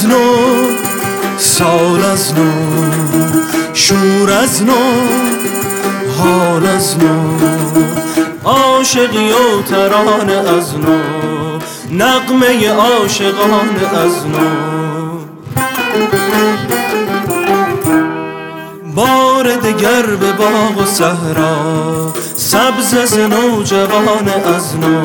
نو، سال از نو، شور از نو، حال از نو، عاشقی و ترانه از نو، نغمه عاشقانه از نو. بار دگر به باغ و صحرا، سبز از نوجوان از نو.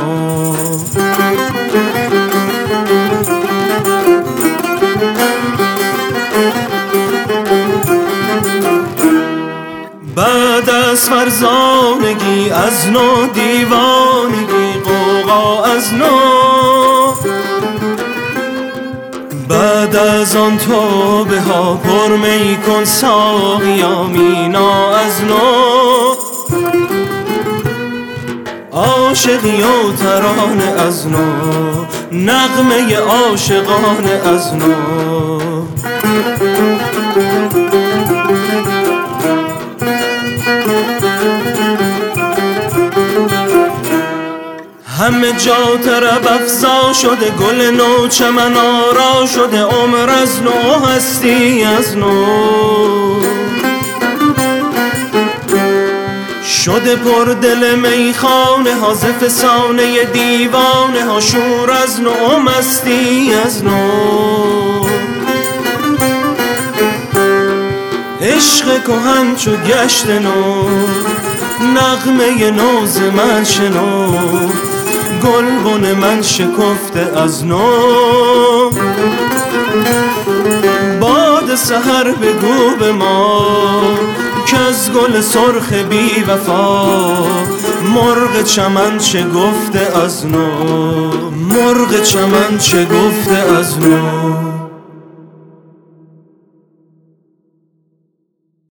بعد از فرزانگی از نو، دیوانگی غوغا از نو. بعد از آن توبه ها پر می کن ساقیا مینا از نو. عاشقی و ترانه از نو، نغمه عاشقانه از نو. همه جا طرب افزا شده، گل نو چمن آرا شده، عمر از نو، هستی از نو. شده پر دل میخانه ها، ز فسانه دیوانه ها، شور از نو، مستی از نو. عشق کهن چو گشت نو، نغمه نو ز من شنو، گلبن من شکفته از نو. باد سحر بگو به ما که از گل سرخ بی وفا، مرغ چمن چه گفته از نو، مرغ چمن چه گفته از نو.